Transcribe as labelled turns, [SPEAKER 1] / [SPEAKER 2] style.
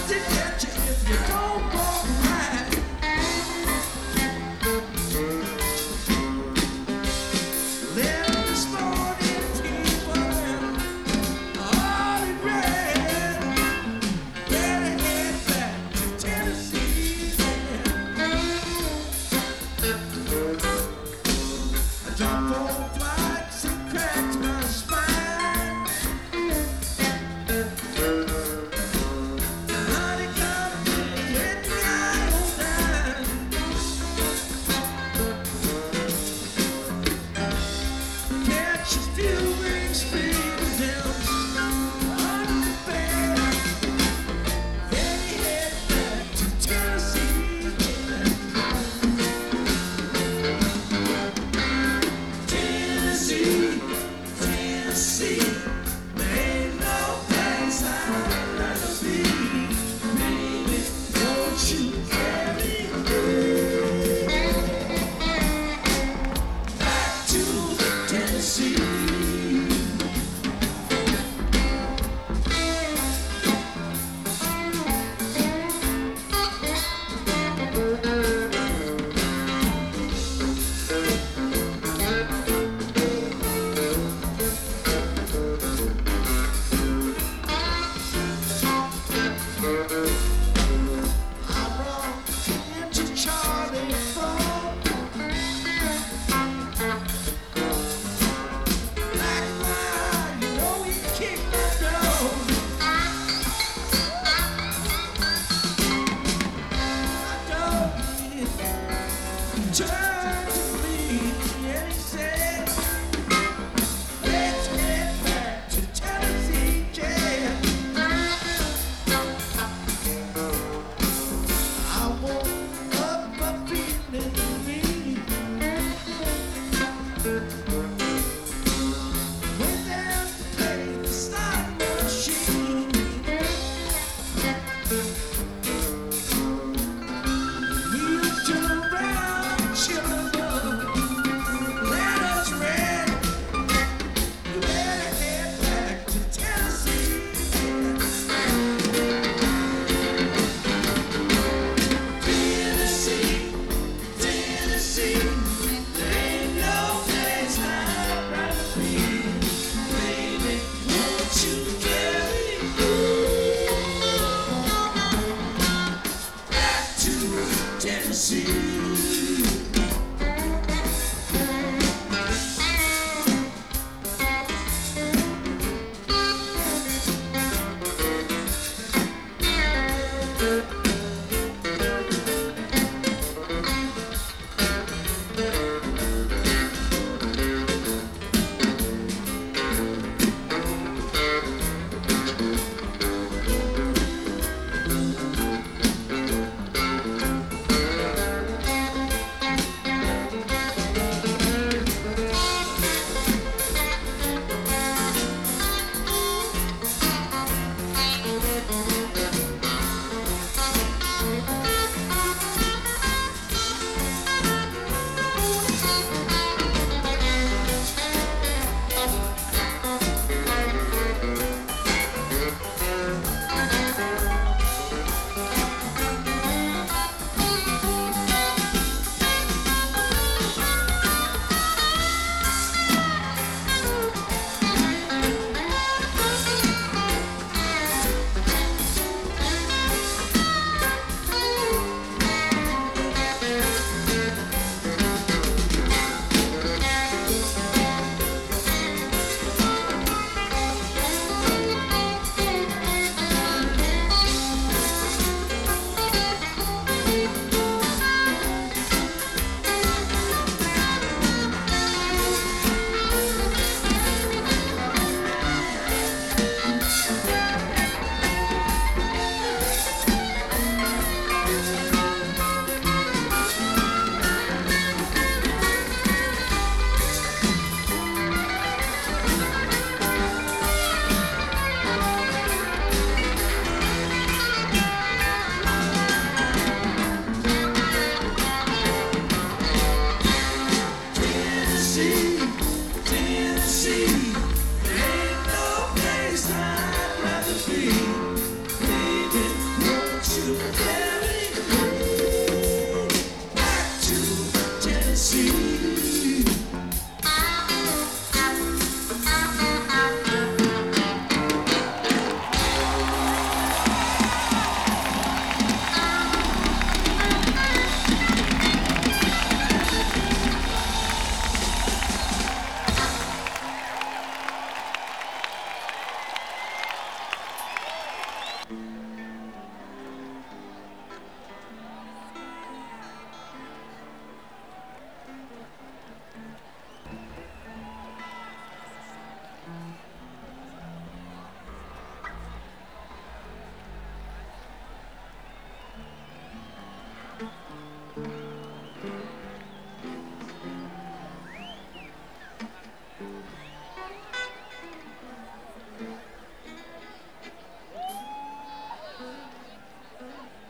[SPEAKER 1] to get you if you don't walk right. Little this morning people all in red, better head back to Tennessee. I jumped 4 flights and cracked my spine. Honey got me when the eye was dying. Catch a few wings, speed down under the bed. Then he head back to Tennessee. Tennessee, Tennessee, there ain't no place I'd rather be. Baby, won't you carry me back to Tennessee? I run into Charlie Ford. Black line, you know he kicked my door. My dog turned to me and he said, let's get back to Tennessee jail. I woke up feeling mean. Went down to play the slot machine. Wheels turn around, children, let us red. You better head back to Tennessee. Tennessee, Tennessee, there ain't no place I'd rather be. Baby, won't you carry me back to Tennessee?